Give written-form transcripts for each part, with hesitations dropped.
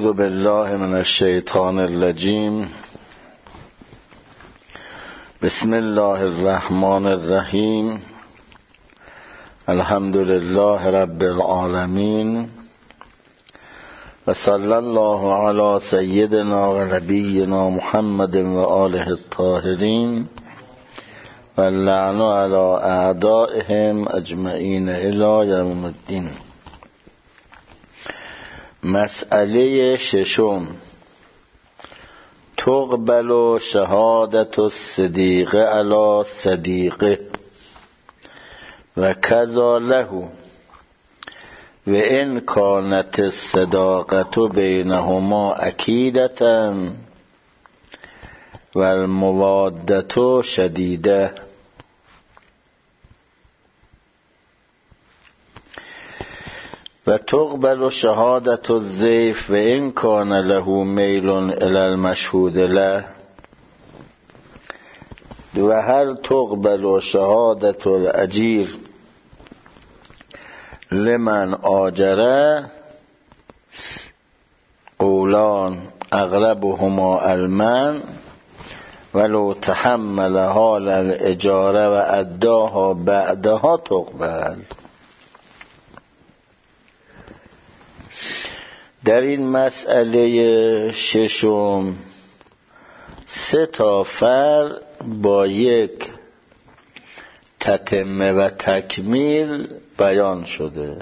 اعوذ بالله من الشیطان الرجیم. بسم الله الرحمن الرحیم. الحمد لله رب العالمین و صلی الله علی سیدنا و نبینا محمد و آله الطاهرین و اللعن علی اعدائهم اجمعین الی یوم الدین. مسئله ششم، تقبل شهادت الصدیق علی صدیقه و کذا له و ان کانت الصداقة بینهما اکیدة و المودة شدیده. و تقبل شهادت الضیف و ان کان له میل الی المشهود له و هل تقبل شهادت الاجیر لمن آجره. قولان اغلبهما المن ولو تحمل حال الاجاره و اداها بعدها تقبل. در این مسئله ششم سه تا فرع با یک تتمه و تکمیل بیان شده.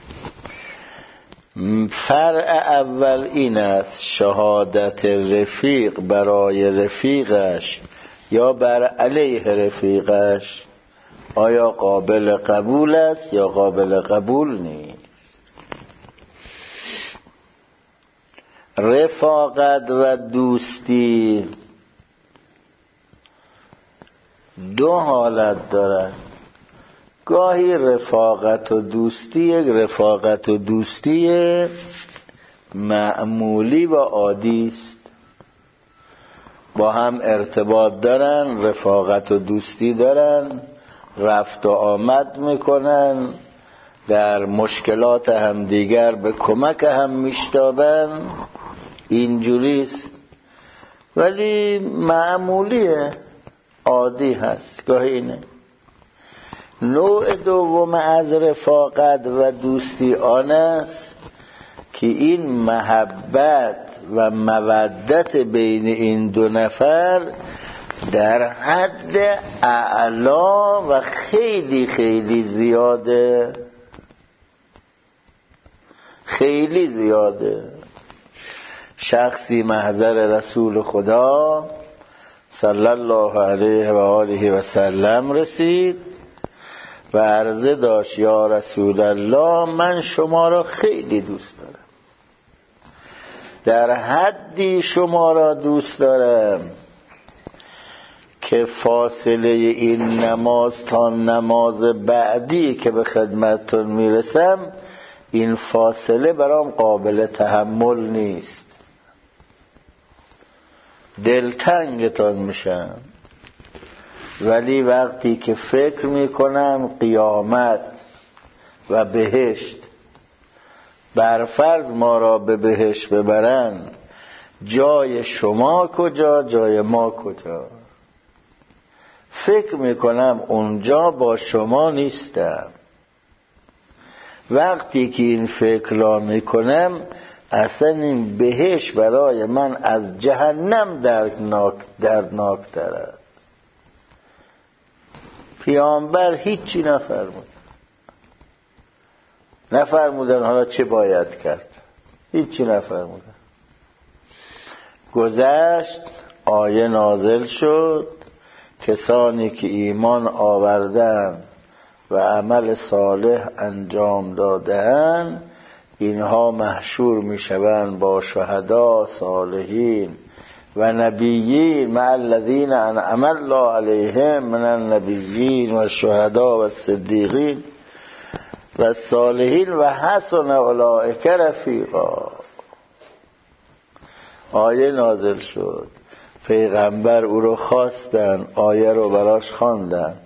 فرع اول این است: شهادت رفیق برای رفیقش یا بر علیه رفیقش آیا قابل قبول است یا قابل قبول نیست. رفاقت و دوستی دو حالت دارد. گاهی رفاقت و دوستی یک رفاقت و دوستی معمولی و عادی است، با هم ارتباط دارن، رفاقت و دوستی دارن، رفت و آمد میکنن، در مشکلات همدیگر به کمک هم میشتابن، اینجوریست، ولی معمولیه، عادی هست. گاهی اینه. نوع دوم از رفاقت و دوستی آن است که این محبت و مودت بین این دو نفر در حد اعلا و خیلی خیلی زیاده، خیلی زیاده. شخصی محضر رسول خدا صلی الله علیه و آله و سلم رسید و عرضه داشت: یا رسول الله، من شما را خیلی دوست دارم، در حدی شما را دوست دارم که فاصله این نماز تا نماز بعدی که به خدمتتون میرسم این فاصله برام قابل تحمل نیست، دلتنگتان میشم. ولی وقتی که فکر میکنم قیامت و بهشت، برفرض ما را به بهشت ببرن، جای شما کجا، جای ما کجا، فکر میکنم اونجا با شما نیستم. وقتی که این فکر را میکنم اصلا این بهشت برای من از جهنم دردناکتر است. پیامبر هیچی نفرمودن حالا چه باید کرد، هیچی نفرمودن. گذشت، آیه نازل شد: کسانی که ایمان آوردن و عمل صالح انجام دادن اینها محشور میشوند با شهدا، صالحین و نبیین مع الذین انعم الله علیهم من النبیین و الشهدا و الصدیقین و الصالحین و حسن اولئک رفیقا. آیه نازل شد، پیغمبر او رو خواستن، آیه رو براش خواندن،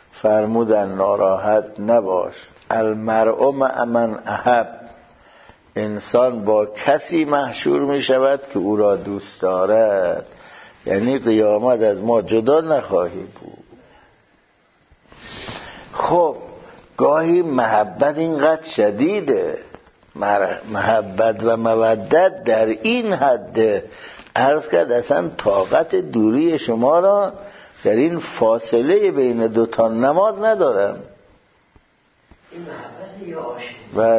فرمودن ناراحت نباش، المرء مع من احب، انسان با کسی محشور می شود که او را دوست دارد، یعنی قیامت از ما جدا نخواهی بود. خب گاهی محبت اینقدر شدیده، محبت و مودت در این حد، عرض کرد اصلا طاقت دوری شما را در این فاصله بین دوتا نماز ندارم. این محبت یا عاشق؟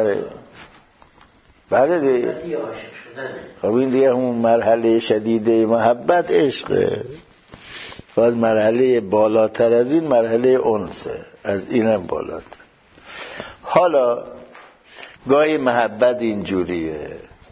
بله دیگه. خب این دیگه همون مرحله شدیده محبت عشقه. باز مرحله بالاتر از این مرحله انسه، از اینم بالاتر. حالا گاهی محبت اینجوریه.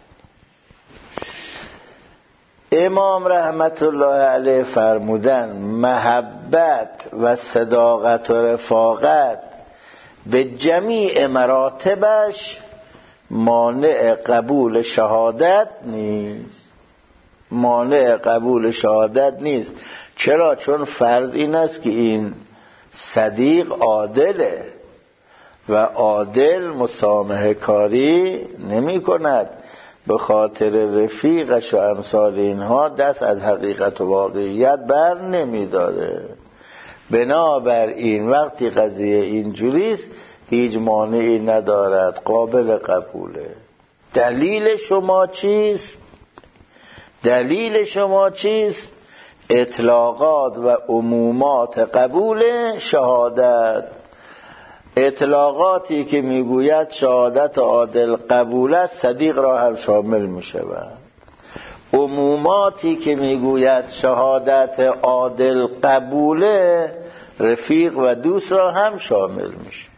امام رحمت الله علیه فرمودن محبت و صداقت و رفاقت به جمیع مراتبش مانع قبول شهادت نیست. مانع قبول شهادت نیست. چرا؟ چون فرض این است که این صدیق عادله و عادل مسامحه کاری نمی کند، به خاطر رفیقش و امثال اینها دست از حقیقت و واقعیت بر نمی داره. بنابراین وقتی قضیه اینجوریست هیچ مانعی ندارد، قابل قبوله. دلیل شما چیست؟ دلیل شما چیست؟ اطلاقات و عمومات قبول شهادت. اطلاقاتی که میگوید شهادت عادل قبول است صدیق را هم شامل میشود. عموماتی که میگوید شهادت عادل قبوله رفیق و دوست را هم شامل میشه.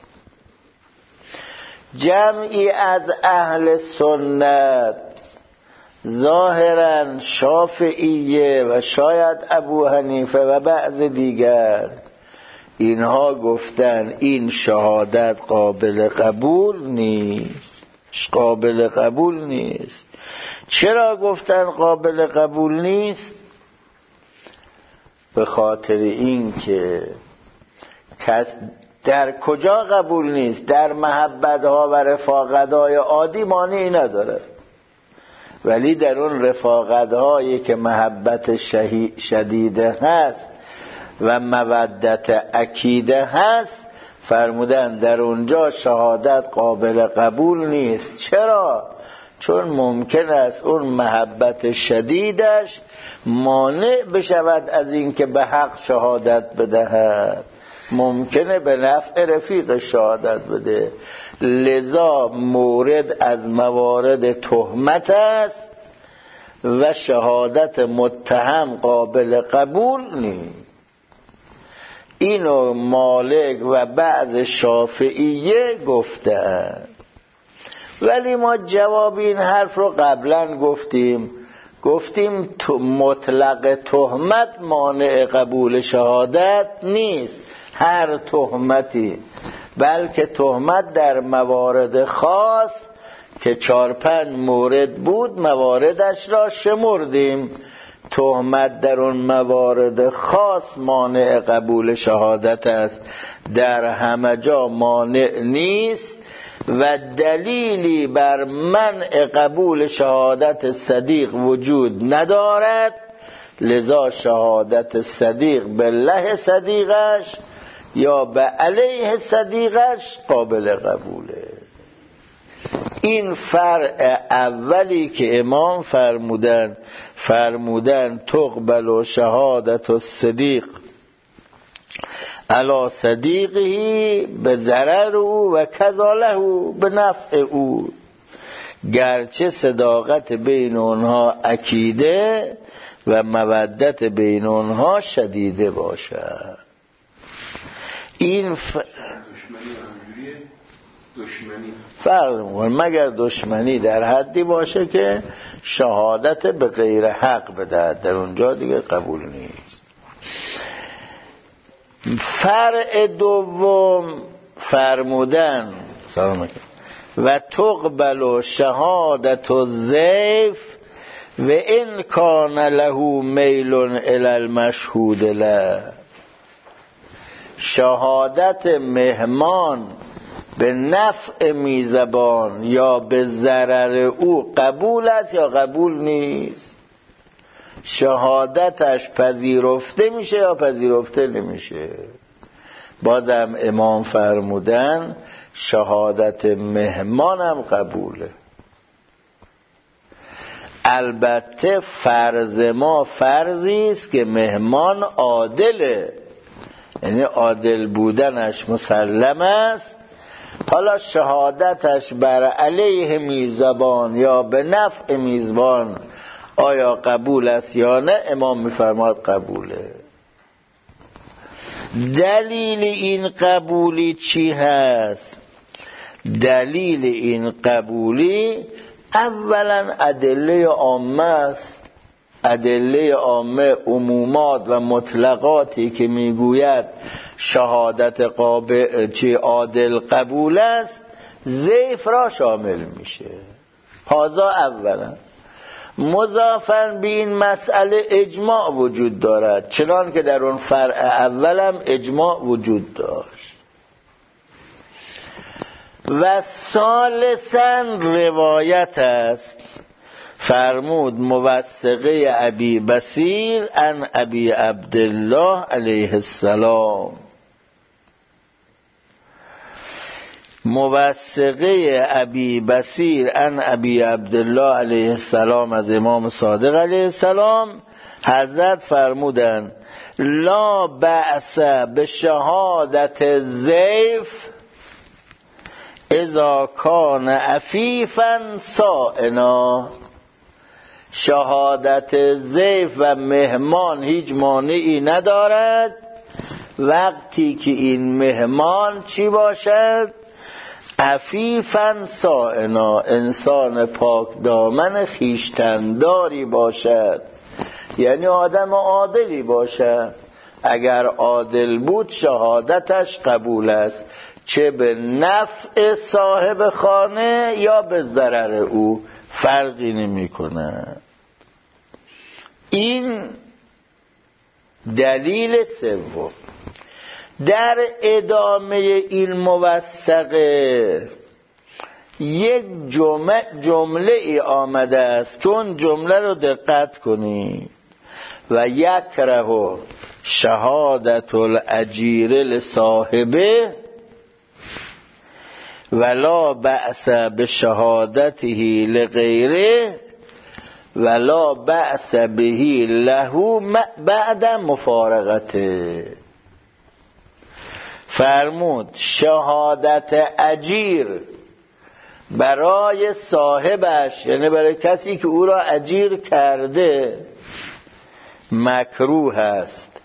جمعی از اهل سنت ظاهرا شافعیه و شاید ابو حنیفه و بعض دیگر، اینها گفتن این شهادت قابل قبول نیست. قابل قبول نیست. چرا گفتن قابل قبول نیست؟ به خاطر این که در کجا قبول نیست؟ در محبت ها و رفاقت های عادی مانعی نداره، ولی در اون رفاقت هایی که محبت شدیده هست و مودت اکیده هست فرمودن در اونجا شهادت قابل قبول نیست. چرا؟ چون ممکن است اون محبت شدیدش مانع بشود از این که به حق شهادت بدهد، ممکنه به نفع رفیق شهادت بده. لذا مورد از موارد تهمت است و شهادت متهم قابل قبول نیست. اینو مالک و بعض شافعیه گفتند، ولی ما جواب این حرف رو قبلا گفتیم مطلق تهمت مانع قبول شهادت نیست، هر تهمتی، بلکه تهمت در موارد خاص که 4-5 مورد بود مواردش را شمردیم. تهمت در اون موارد خاص مانع قبول شهادت است، در همه جا مانع نیست و دلیلی بر منع قبول شهادت صدیق وجود ندارد. لذا شهادت صدیق به له صدیقش یا به علیه صدیقش قابل قبوله. این فرع اولی که امام فرمودن تقبل شهادت الصدیق علی صدیقه به ضرر او و کذاله به نفع او، گرچه صداقت بین اونها اکیده و مودت بین اونها شدیده باشد. این دشمنی فرق می‌کنه، مگر دشمنی در حدی باشه که شهادت به غیر حق بدهد، در اونجا دیگه قبول نیست. فرع دوم فرمودن و تقبل شهادت الضیف و ان کان له میل الی المشهود له. شهادت مهمان به نفع میزبان یا به ضرر او قبول است یا قبول نیست، شهادتش پذیرفته میشه یا پذیرفته نمیشه. بازم امام فرمودن شهادت مهمانم قبوله. البته فرض ما فرضی است که مهمان عادله، یعنی عادل بودنش مسلم است. حالا شهادتش بر علیه میزبان یا به نفع میزبان آیا قبول است یا نه؟ امام میفرماد قبوله. دلیل این قبولی چی هست؟ دلیل این قبولی اولا ادله عامه است. ادله عامه، عمومات و مطلقاتی که میگوید شهادت عادل قبول است، ضعف را شامل میشه. هذا اولا. مضافاً به این مسئله اجماع وجود دارد، چنان که در اون فرع اولم اجماع وجود داشت. و ثالثاً روایت است، فرمود موثقه ابی بصیر عن ابی عبدالله علیه السلام. موثقه ابی بصیر عن ابی عبدالله علیه السلام از امام صادق علیه السلام، حضرت فرمودند لا بأس به شهادت ضیف اذا کان عفیفا صائنا. شهادت ضیف و مهمان هیچ مانعی ندارد وقتی که این مهمان چی باشد؟ عفیفا صائنا، انسان پاک دامن خویشتنداری باشد، یعنی آدم عادلی باشد. اگر عادل بود شهادتش قبول است، چه به نفع صاحب خانه یا به ضرر او، فرقی نمی کنه. این دلیل سوم. در ادامه این موثقه یک جمله ای آمده است که اون جمله رو دقت کنید. و یکره شهادت الاجیر لصاحبه ولا بأس بشهادته لغیره ولا بأس به له بعد مفارقته. فرمود شهادت اجیر برای صاحبش، یعنی برای کسی که او را اجیر کرده، مکروه است.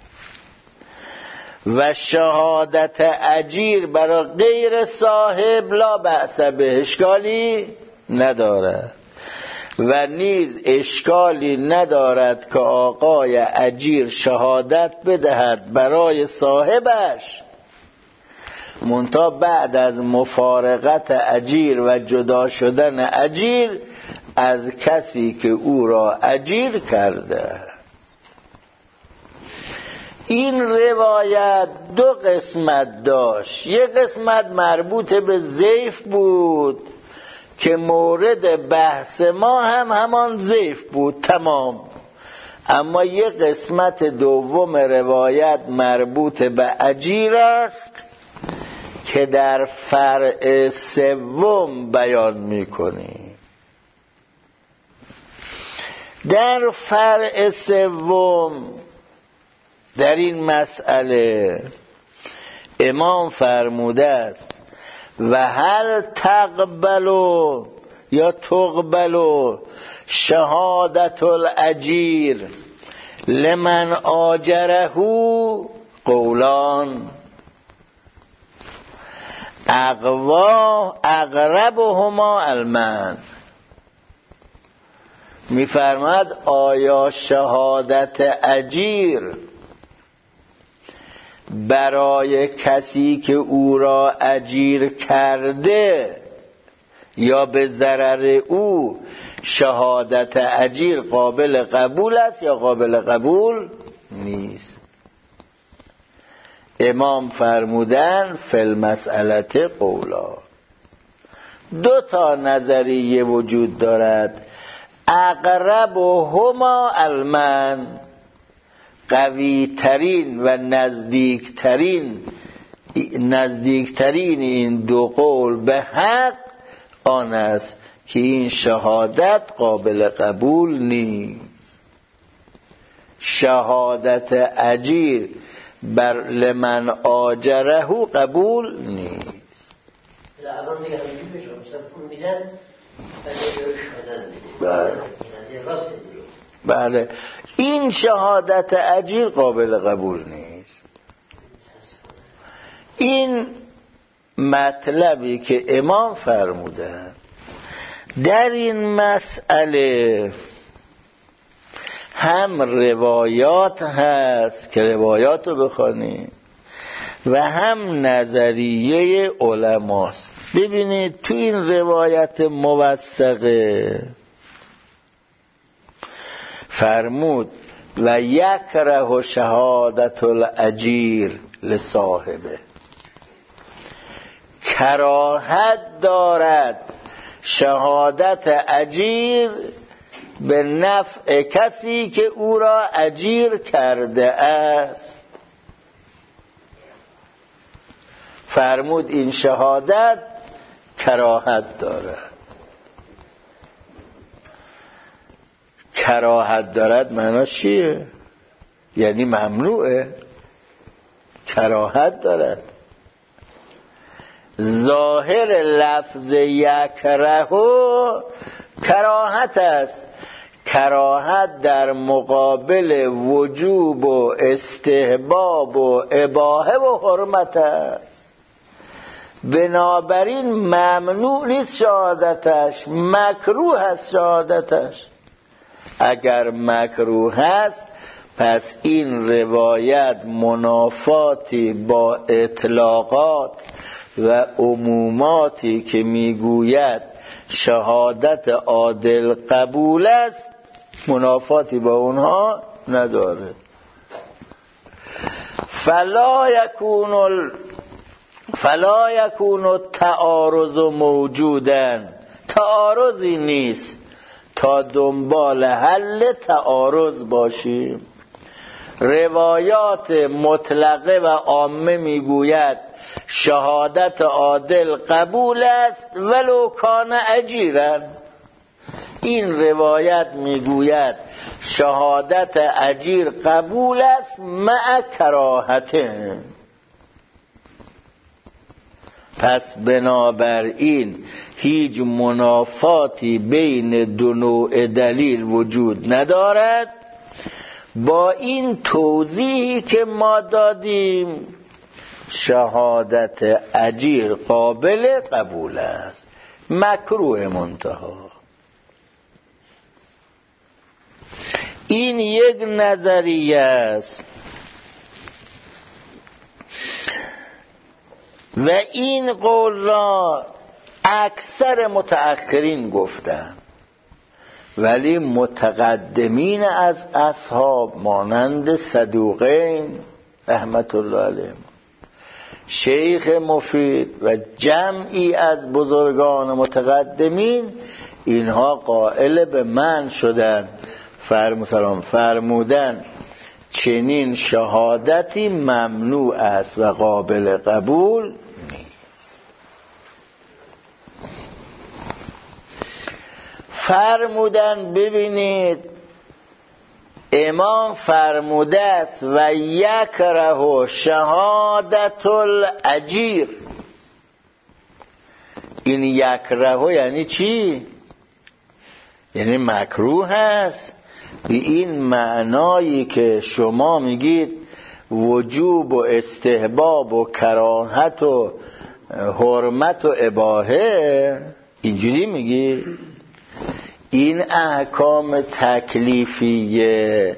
و شهادت اجیر برای غیر صاحب لا بأس به، اشکالی ندارد. و نیز اشکالی ندارد که آقای اجیر شهادت بدهد برای صاحبش، منتها بعد از مفارقت اجیر و جدا شدن اجیر از کسی که او را اجیر کرده. این روایت دو قسمت داشت. یک قسمت مربوط به ضیف بود که مورد بحث ما هم همان ضیف بود تمام. اما یک قسمت دوم روایت مربوط به اجیر است که در فرع سوم بیان می‌کنیم. در فرع سوم در این مسئله امام فرموده است و هل تقبلو یا تقبلو شهادت الاجیر لمن آجره قولان اقوا اقربهما المن. میفرماد آیا شهادت اجیر برای کسی که او را اجیر کرده یا به ضرر او، شهادت اجیر قابل قبول است یا قابل قبول نیست؟ امام فرمودن فی المسئلة قولا، 2 نظریه وجود دارد. اقرب هما المن، قوی ترین و نزدیکترین این 2 قول به حق آن است که این شهادت قابل قبول نیست. شهادت اجیر بر لمن آجره قبول نیست. الان دیگه همینجوری بشه مثلا پول میزن بله، این شهادت اجیر قابل قبول نیست. این مطلبی که امام فرمودن در این مسئله هم روایات هست که روایات رو بخوانیم و هم نظریه علماست. ببینید تو این روایت موثقه فرمود و یکره شهادت الاجیر لصاحبه، کراهت دارد شهادت اجیر به نفع کسی که او را اجیر کرده است. فرمود این شهادت کراهت دارد. کراهت دارد معناش چیه؟ یعنی ممنوعه. کراهت دارد. ظاهر لفظ یکره کراهت است. کراهت در مقابل وجوب و استحباب و اباحه و حرمت است. بنابراین ممنوع نیست شهادتش، مکروه است شهادتش. اگر مکروه است پس این روایت منافاتی با اطلاقات و عموماتی که میگوید شهادت عادل قبول است منافاتی با اونها نداره. فلا یکون التعارض موجودا، تعارضی نیست تا دنبال حل تعارض باشیم. روایات مطلقه و عامه میگوید شهادت عادل قبول است ولو کان اجیرا. این روایت میگوید شهادت اجیر قبول است مع کراهته. پس بنابراین هیچ منافاتی بین 2 نوع دلیل وجود ندارد. با این توضیحی که ما دادیم شهادت اجیر قابل قبول است، مکروه منتها. این یک نظریه است و این قول را اکثر متأخرین گفتن، ولی متقدمین از اصحاب مانند صدوقین رحمت الله علیهم، شیخ مفید و جمعی از بزرگان متقدمین اینها قائل به من شدن. فرمودن چنین شهادتی ممنوع است و قابل قبول نیست. فرمودن ببینید امام فرموده است و یکره شهادت الاجیر. این یکره یعنی چی؟ یعنی مکروه است. به این معنایی که شما میگید وجوب و استحباب و کراهت و حرمت و اباحه، اینجوری میگی؟ این احکام تکلیفیه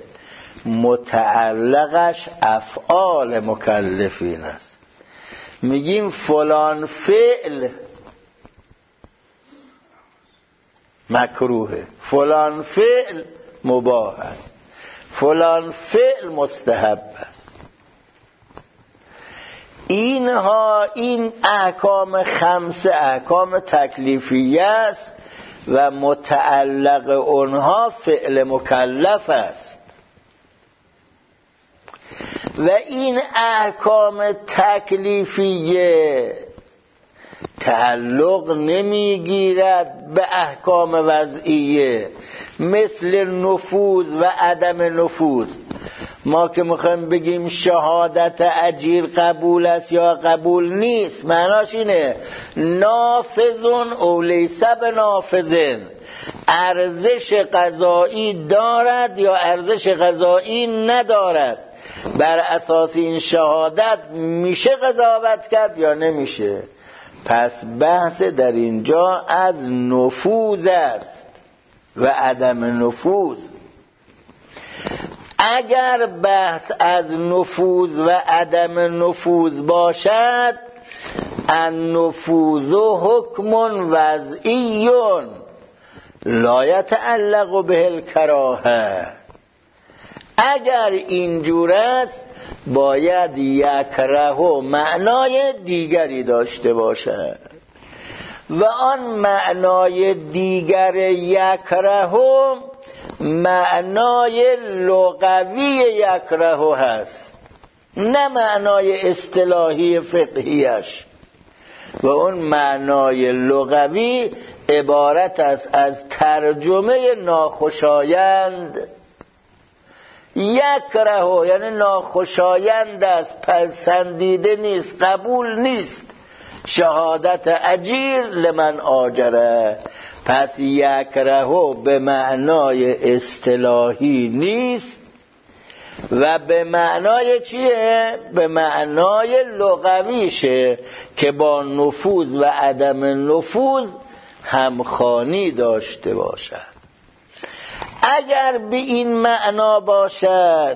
متعلقش افعال مکلفین است. میگیم فلان فعل مکروهه، فلان فعل مباح است، فلان فعل مستحب است. این احکام خمسه احکام تکلیفیه است و متعلق اونها فعل مکلف است و این احکام تکلیفیه تعلق نمیگیرد به احکام وضعیه مثل نفوذ و عدم نفوذ. ما که میخوایم بگیم شهادت اجیر قبول است یا قبول نیست، معناش اینه نافذون او لیس بنافذن، ارزش قضایی دارد یا ارزش قضایی ندارد. بر اساس این شهادت میشه قضاوت کرد یا نمیشه. پس بحث در اینجا از نفوذ است و عدم نفوذ. اگر بحث از نفوذ و عدم نفوذ باشد، النفوذ حکم وضعی لا یتعلق به الکراهه. اگر اینجور است باید یکره معنای دیگری داشته باشد و آن معنای دیگر یکره معنای لغوی یکره هست، نه معنای اصطلاحی فقهیش. و اون معنای لغوی عبارت است از ترجمه ناخوشایند. یکره یعنی ناخوشایند است، پسندیده نیست، قبول نیست شهادت اجیر لمن آجره. پس یکره به معنای اصطلاحی نیست و به معنای چیه؟ به معنای لغویشه که با نفوذ و عدم نفوذ همخوانی داشته باشد. اگر به این معنا باشد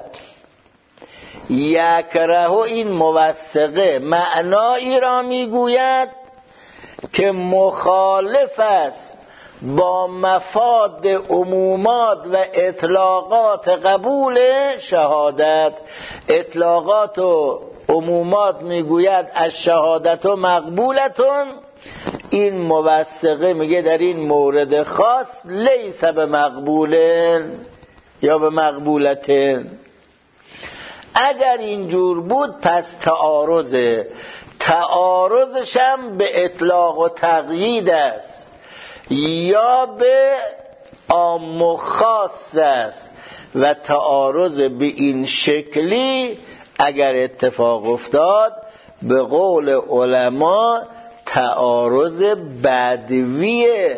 یکره، این موثقه معنایی را میگوید که مخالف است با مفاد عمومات و اطلاقات قبول شهادت. اطلاقات و عمومات میگوید از شهادت و مقبولتون، این موثقه میگه در این مورد خاص لیس به مقبولن یا به مقبولتن. اگر اینجور بود پس تعارضش هم به اطلاق و تقیید است یا به عام و خاص است و تعارض به این شکلی اگر اتفاق افتاد به قول علما تعارض بدویه.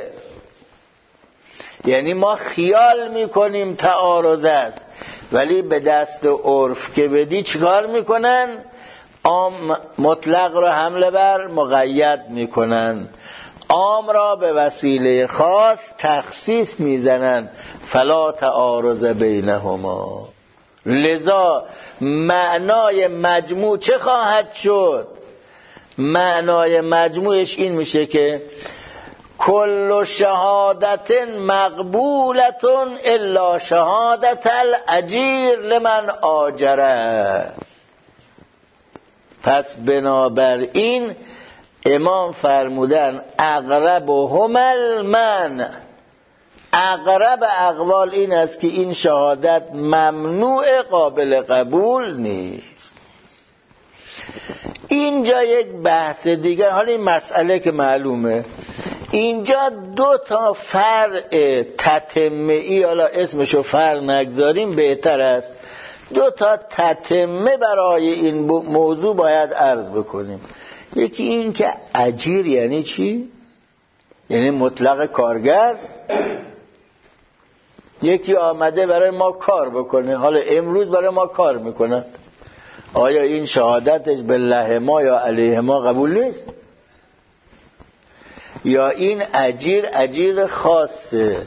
یعنی ما خیال میکنیم تعارض است ولی به دست عرف که بدی چیکار میکنن؟ عام مطلق را حمله بر مقید میکنن، عام را به وسیله خاص تخصیص میزنن. فلا تعارض بینهما. لذا معنای مجموع چه خواهد شد؟ معنای مجموعش این میشه که کل شهادت مقبولت الا شهادت الاجیر لمن آجره. پس بنابراین امام فرمودن اقرب هم المنع. اقرب اقوال این است که این شهادت ممنوع، قابل قبول نیست. اینجا یک بحث دیگر، حالا این مسئله که معلومه، اینجا دو تا فرع تتمه‌ای، حالا اسمشو فرع نگذاریم بهتر است، دو تا تتمه برای این موضوع باید عرض بکنیم. یکی این که اجیر یعنی چی؟ یعنی مطلق کارگر. یکی آمده برای ما کار بکنه، حالا امروز برای ما کار میکنه، آیا این شهادتش بالله ما یا علیه ما قبول نیست؟ یا این اجیر خاصه؟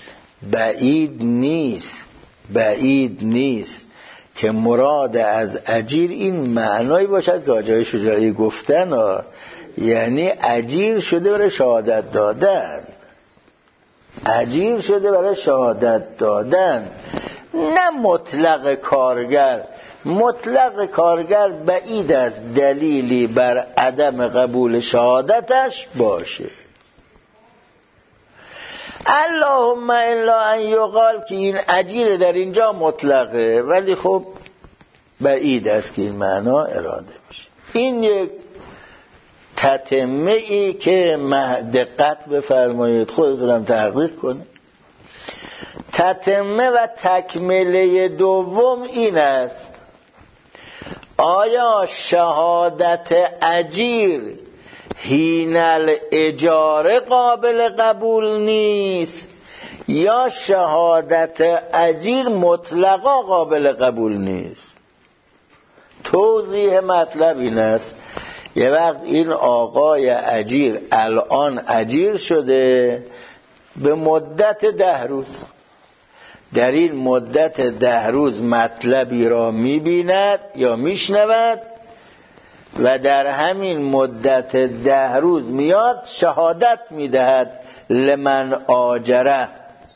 بعید نیست که مراد از اجیر این معنایی باشد که آجای شجاعی گفتن، یعنی اجیر شده برای شهادت دادن، اجیر شده برای شهادت دادن، نه مطلق کارگر. مطلق کارگر بعید است دلیلی بر عدم قبول شهادتش باشه. اللهم الا ان یقال که این اجیر در اینجا مطلقه، ولی خب بعید است که این معنا اراده بشه. این یک تتمه ای که دقت بفرمایید، خودتونم تحقیق کنید. تتمه و تکمله دوم این است: آیا شهادت اجیر حین الاجاره قابل قبول نیست یا شهادت اجیر مطلقا قابل قبول نیست؟ توضیح مطلب این است: یه وقت این آقای اجیر الان اجیر شده به مدت 10 روز، در این مدت 10 روز مطلبی را می‌بیند یا میشنود و در همین مدت 10 روز میاد شهادت میدهد لمن آجره.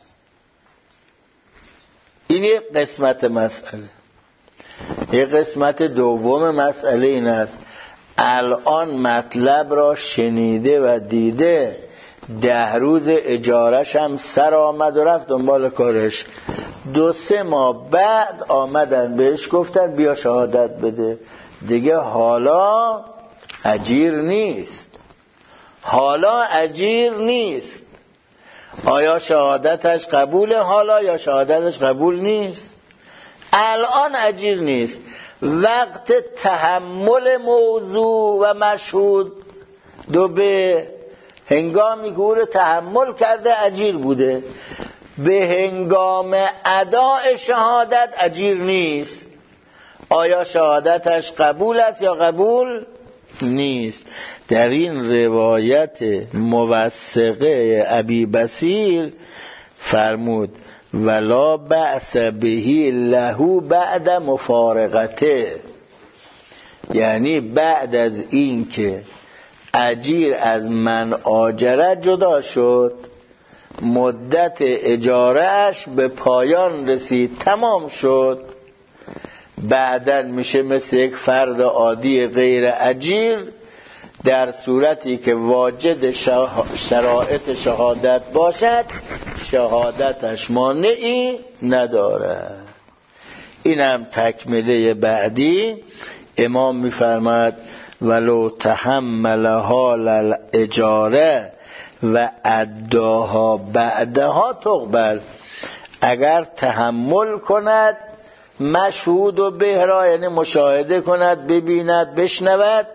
این یک قسمت مسئله. یک قسمت دوم مسئله این است: الان مطلب را شنیده و دیده، 10 روز اجارش هم سر آمد و رفت دنبال کارش. 2-3 ماه بعد آمدن بهش گفتن بیا شهادت بده، دیگه حالا اجیر نیست. حالا اجیر نیست. آیا شهادتش قبوله حالا یا شهادتش قبول نیست؟ الان اجیر نیست. وقت تحمل موضوع و مشهود دو به هنگامی که او رو تحمل کرده اجیر بوده، به هنگام اداء شهادت اجیر نیست. آیا شهادتش قبول است یا قبول نیست؟ در این روایت موثقه ابی بصیر فرمود ولا بأس بهی له بعد مفارقته، یعنی بعد از این که اجیر از من آجره جدا شد، مدت اجارهش به پایان رسید، تمام شد، بعداً میشه مثل یک فرد عادی غیر اجیر، در صورتی که واجد شرایط شهادت باشد شهادتش مانعی ندارد. اینم تکمله بعدی. امام میفرماد ولو تحمل حال الاجاره و اداها بعدها تقبل، اگر تحمل کند مشهود و بهرا، یعنی مشاهده کند، ببیند، بشنود،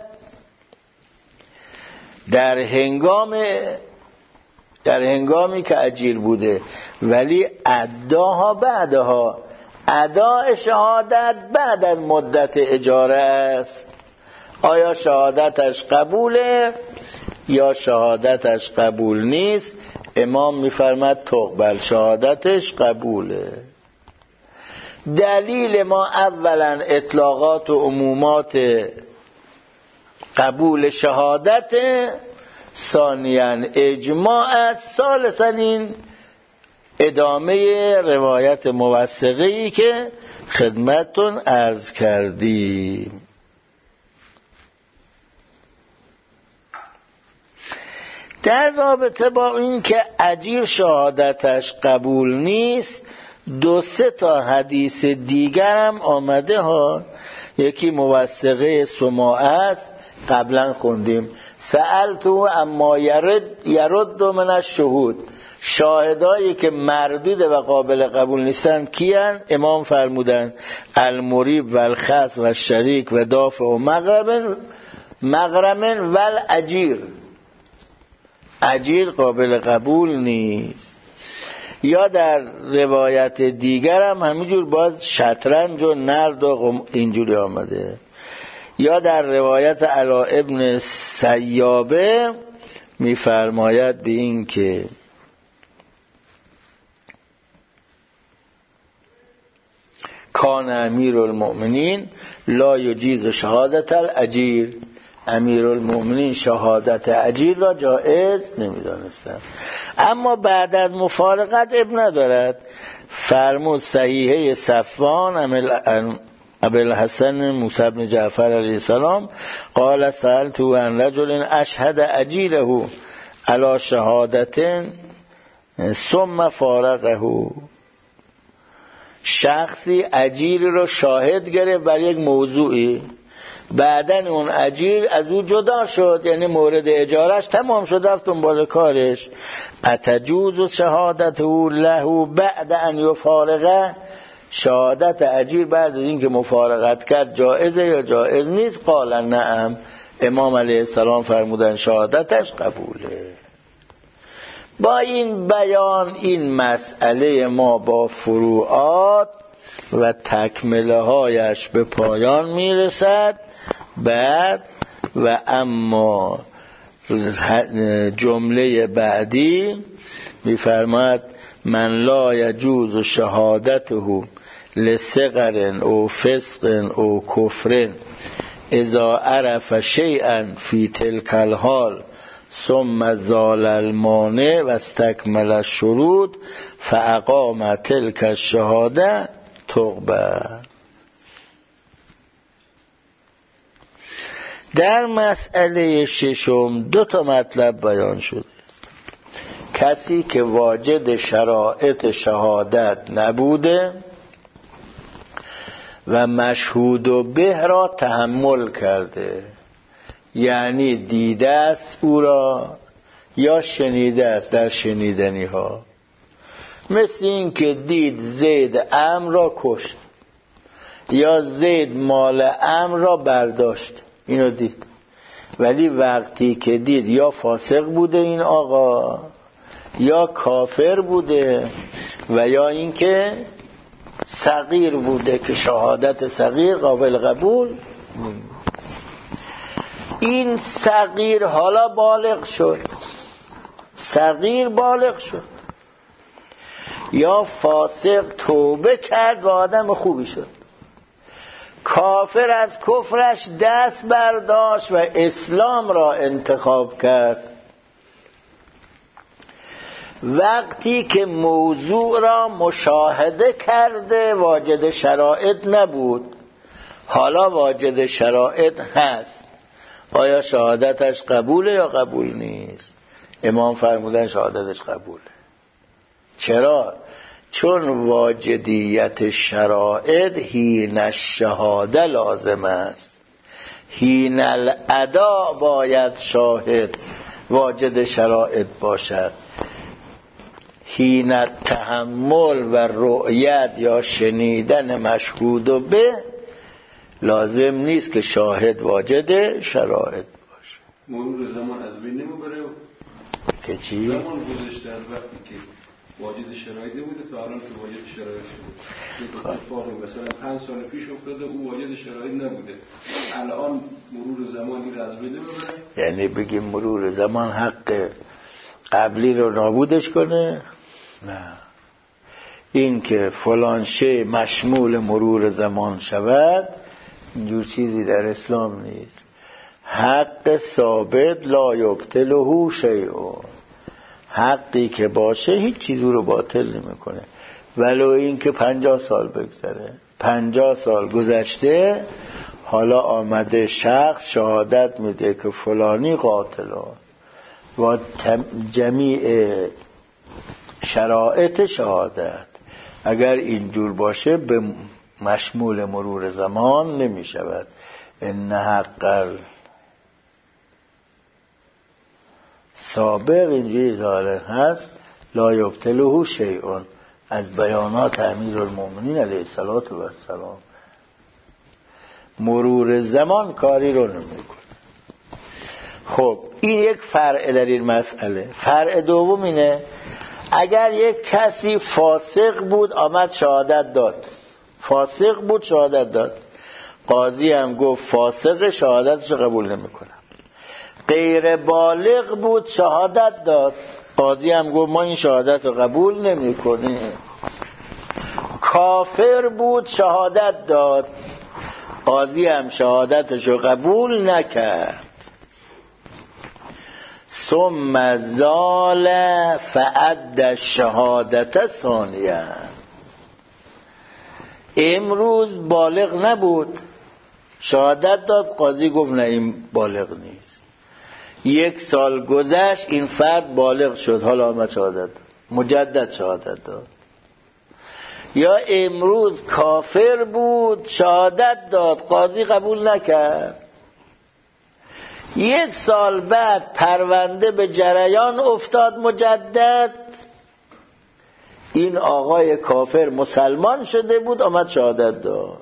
در هنگامی که اجیر بوده، ولی اداها بعدها، اداء شهادت بعد از مدت اجاره است. آیا شهادتش قبوله یا شهادتش قبول نیست؟ امام میفرماد تقبل، شهادتش قبوله. دلیل ما اولا اطلاقات و عمومات قبول شهادت، ثانیاً اجماع است، ثالثاً این ادامه روایت موثقه‌ای که خدمتتون عرض کردیم. در رابطه با این که اجیر شهادتش قبول نیست 2-3 تا حدیث دیگر هم آمده ها. یکی موثقه سماعه است، قبلا خوندیم، سألتو اما یرد من الشهود، شاهدایی که مردود و قابل قبول نیستن کیان؟ امام فرمودن المریب و الخص و الشریک و دافع و مغرم و الاجیر، اجیر قابل قبول نیست. یا در روایت دیگر هم همینجور باز شطرنج و نرد و اینجوری آمده. یا در روایت علا ابن سیابه میفرماید به این که کان امیر المؤمنین لا یجیز شهادت الاجیر، امیر المؤمنین شهادت اجیر را جائز نمیدانستند. اما بعد از مفارقت ابن ندارد. فرمود صحیحه صفوان ابوالحسن موسی بن جعفر علیه السلام قال سألت عن رجل اشهد اجیره علی شهادت ثم فارقه. شخصی اجیر رو شاهد گرفت بر یک موضوعی، بعدن اون اجیر از او جدا شد، یعنی مورد اجارش تمام شد، رفت دنبال کارش. اتجوز شهادته له بعد ان یفارقه؟ شهادت اجیر بعد از این که مفارقت کرد جایزه یا جایز نیست؟ قال نعم. امام علیه السلام فرمودن شهادتش قبوله. با این بیان این مسئله ما با فروعات و تکمله هایش به پایان میرسد. بعد و اما جمله بعدی میفرماد من لا یجوز شهادته لصغر او فسق او کفر اذا عرف شیئا فی تلک الحال ثم زال المانع و استکمل الشروط فاقام تلک الشهاده تقبل. در مسئله ششم دو تا مطلب بیان شده. کسی که واجد شرایط شهادت نبوده و مشهود به را تحمل کرده، یعنی دیده است او را یا شنیده است در شنیدنی ها، مثل این که دید زید عمرو را کشت یا زید مال عمرو را برداشت، اینو دید، ولی وقتی که دید یا فاسق بوده این آقا یا کافر بوده و یا اینکه صغیر بوده که شهادت صغیر قابل قبول، این صغیر حالا بالغ شد، صغیر بالغ شد یا فاسق توبه کرد و آدم خوبی شد، کافر از کفرش دست برداشت و اسلام را انتخاب کرد، وقتی که موضوع را مشاهده کرده واجد شرایط نبود، حالا واجد شرایط هست، آیا شهادتش قبوله یا قبول نیست؟ امام فرمودن شهادتش قبوله. چرا؟ چون واجدیت شرایط حین الشهاده لازم است، حین الادا باید شاهد واجد شرایط باشد، حین التحمل و رؤیت یا شنیدن مشهود به لازم نیست که شاهد واجد شرایط باشه. مرور زمان از بین نمیبره که چی؟ زمان گذشته از وقتی که واجد شرایط بوده تا الان که واجد شرایط شده. اتفاقی مثلا 5 سال پیش افتاده او واجد شرایط نبوده، الان مرور زمانی رو از بین نمیبره؟ یعنی بگیم مرور زمان حق قبلی رو نابودش کنه؟ نه، این که فلان شی مشمول مرور زمان شود اینجور چیزی در اسلام نیست. حق ثابت لا یبطله شیء، حقی که باشه هیچ چیزی رو باطل نمیکنه، ولو این که 50 سال بگذره. 50 سال گذشته، حالا آمده شخص شهادت میده که فلانی قاتله و جمیع شرایط شهادت، اگر اینجور باشه به مشمول مرور زمان نمی شود. ان حق سابق اینجوری ظاهر هست لا یبطله شیء، از بیانات امیرالمومنین علیه السلام. مرور زمان کاری رو نمیکنه. خب این یک فرع در این مسئله. فرع دوم اینه اگر یک کسی فاسق بود آمد شهادت داد، فاسق بود شهادت داد، قاضی هم گفت فاسق، شهادتش قبول نمیکنم. غیر بالغ بود شهادت داد، قاضی هم گفت ما این شهادت رو قبول نمیکنیم. کافر بود شهادت داد، قاضی هم شهادتش رو قبول نکرد. ثم زال فعد الشهادت ثانیه، امروز بالغ نبود، شهادت داد، قاضی گفت نه این بالغ نیست. 1 سال گذشت، این فرد بالغ شد، حالا آمد شهادت داد، مجدد شهادت داد. یا امروز کافر بود، شهادت داد، قاضی قبول نکرد. 1 سال بعد پرونده به جریان افتاد مجدد، این آقای کافر مسلمان شده بود، آمد شهادت داد.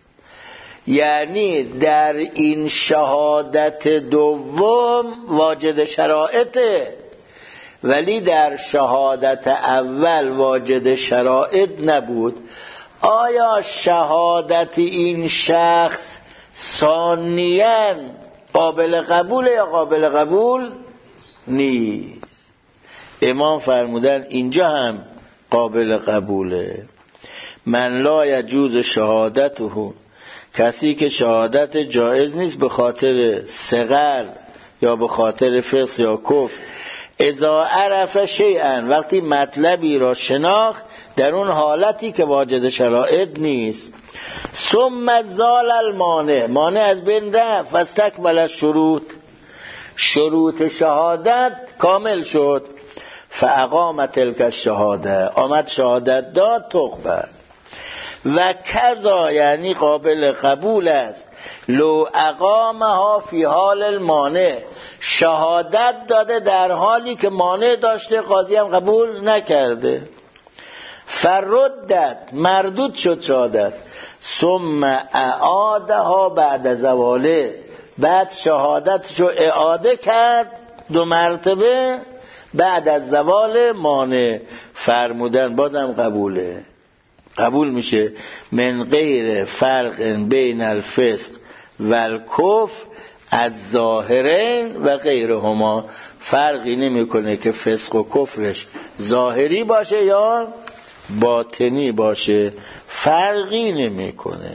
یعنی در این شهادت دوم واجد شرایطه، ولی در شهادت اول واجد شرایط نبود. آیا شهادت این شخص ثانیاً قابل قبول یا قابل قبول نیست؟ امام فرمودن اینجا هم قابل قبوله. من لا یجوز شهادته، کسی که شهادت جایز نیست به خاطر صغر یا به خاطر فسق یا کفر، اذا عرف شیئا، وقتی مطلبی را شناخت در اون حالتی که واجد شرایط نیست. ثم زال المانع، مانع از بین رفت، فاستکمل الشروط، شروط شهادت کامل شد. فاقام تلک الشهاده، آمد شهادت داد، تقبل. و کذا، یعنی قابل قبول است، لو اقامها فی حال المانع، شهادت داده در حالی که مانع داشته، قاضی هم قبول نکرده. فردت، مردود شد شهادت. ثم اعادها بعد زواله، بعد شهادتشو اعاده کرد 2 مرتبه بعد از زوال مانع. فرمودن بازم قبوله، قبول میشه. من غیر فرق بین الفسق و الکفر از ظاهرین و غیرهما، فرقی نمیکنه که فسق و کفرش ظاهری باشه یا باطنی باشه، فرقی نمیکنه.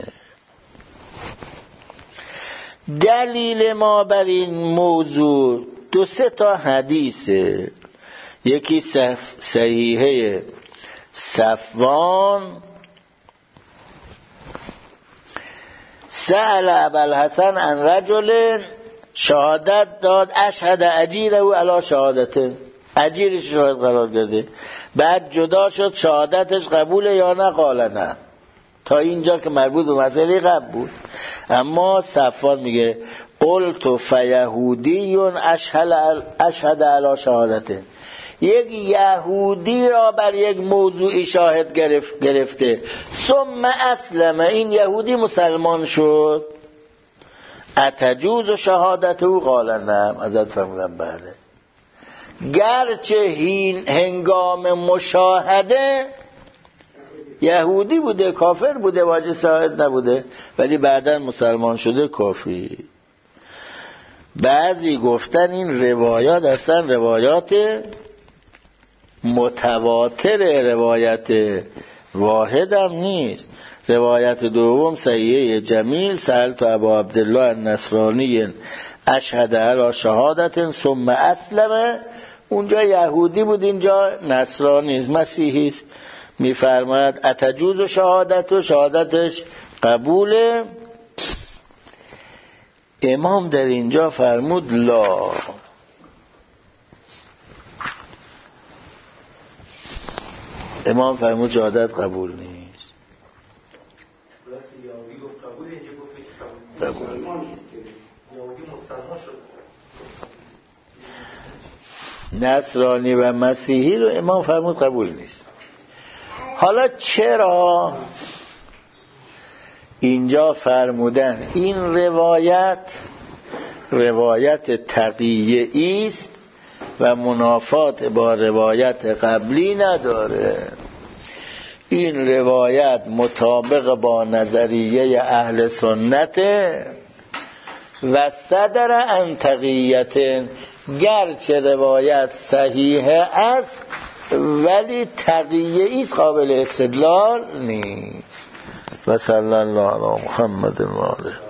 دلیل ما بر این موضوع 2-3 تا حدیثه. یکی صحیحه صفوان، سأل ابوالحسن عن رجل، شهادت داد، اشهد اجیره علی شهادته، اجیرش شاهد قرار کرده، بعد جدا شد، شهادتش قبوله یا نه؟ قال نه. تا اینجا که مربوط به مسئله قبل بود. اما صفوان میگه قلت فیهودی اشهد علی شهادته، یک یهودی را بر یک موضوعی شاهد گرفته، ثم اسلم، این یهودی مسلمان شد، اتجوز شهادته؟ قال نعم. ازت فرمودم بله. گرچه هنگام مشاهده یهودی بوده، کافر بوده، واجد شاهد نبوده، ولی بعداً مسلمان شده، کافی. بعضی گفتن این روایات اصلا روایات متواتر، روایت واحد هم نیست. روایت دوم صحیحه جمیل، سألت ابا عبدالله النصرانی اشهد علی شهادت ثم اسلم، اونجا یهودی بود، اینجا نصرانی است، مسیحی است. میفرماید اتجوز شهادت، و شهادتش قبوله. امام در اینجا فرمود لا، امام فرمود شهادت قبول نیست. نصرانی و مسیحی رو امام فرمود قبول نیست. حالا چرا اینجا فرمودن این روایت تقییعی است و منافات با روایت قبلی نداره؟ این روایت مطابق با نظریه اهل سنت و صدر عن تقییت، گرچه روایت صحیحه است ولی تقییعی قابل استدلال نیست. و صلی الله علی محمد و آله.